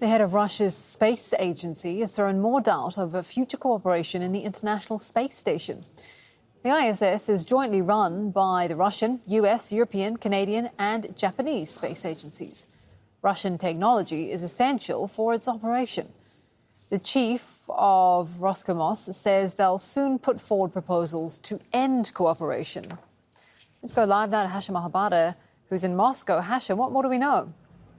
The head of Russia's space agency has thrown more doubt over future cooperation in the International Space Station. The ISS is jointly run by the Russian, US, European, Canadian and Japanese space agencies. Russian technology is essential for its operation. The chief of Roscosmos says they'll soon put forward proposals to end cooperation. Let's go live now to Hashim Al-Habada, who's in Moscow. Hashim, what more do we know?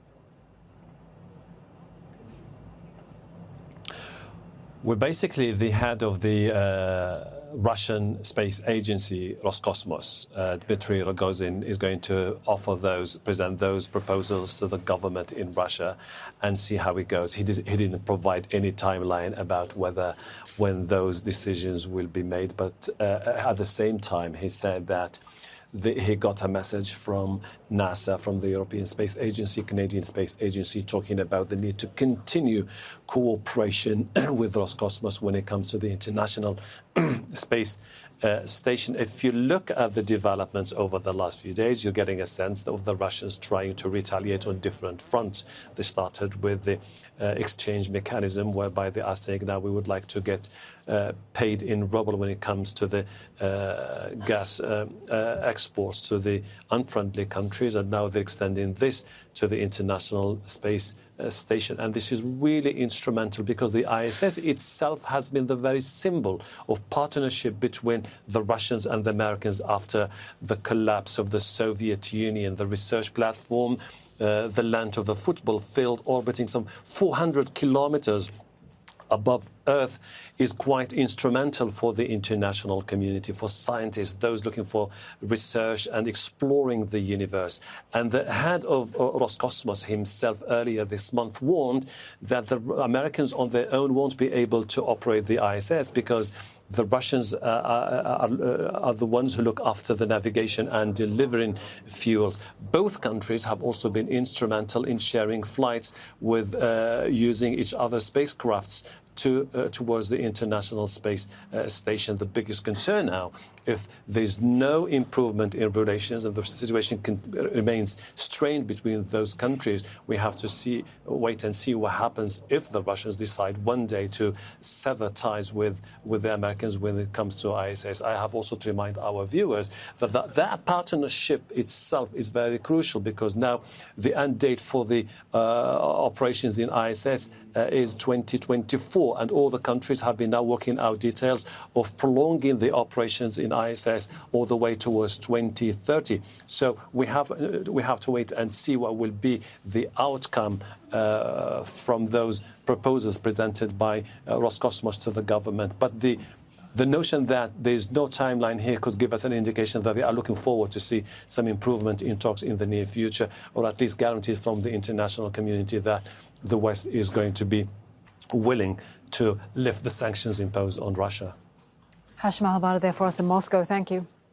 We're basically the head of the Russian space agency, Roscosmos, Dmitry Rogozin, is going to present those proposals to the government in Russia and see how it goes. He didn't provide any timeline about when those decisions will be made, but at the same time, he said that he got a message from NASA, from the European Space Agency, Canadian Space Agency, talking about the need to continue cooperation with Roscosmos when it comes to the International Space Station. If you look at the developments over the last few days, you're getting a sense of the Russians trying to retaliate on different fronts. They started with the exchange mechanism, whereby they are saying now we would like to get paid in ruble when it comes to the gas exports to the unfriendly countries, and now they're extending this to the International Space Station. And this is really instrumental because the ISS itself has been the very symbol of partnership between the Russians and the Americans after the collapse of the Soviet Union. The research platform, the length of a football field orbiting some 400 kilometers above Earth, is quite instrumental for the international community, for scientists, those looking for research and exploring the universe. And the head of Roscosmos himself earlier this month warned that the Americans on their own won't be able to operate the ISS because the Russians are the ones who look after the navigation and delivering fuels. Both countries have also been instrumental in sharing flights with using each other's spacecrafts towards the International Space Station. The biggest concern now, if there's no improvement in relations and the situation remains strained between those countries, we have to wait and see what happens if the Russians decide one day to sever ties with the Americans when it comes to ISS. I have also to remind our viewers that partnership itself is very crucial because now the end date for the operations in ISS is 2024, and all the countries have been now working out details of prolonging the operations in ISS all the way towards 2030. So we have to wait and see what will be the outcome from those proposals presented by Roscosmos to the government. But the notion that there's no timeline here could give us an indication that they are looking forward to see some improvement in talks in the near future, or at least guarantees from the international community that the West is going to be willing to lift the sanctions imposed on Russia. Hashim Al-Habada there for us in Moscow. Thank you.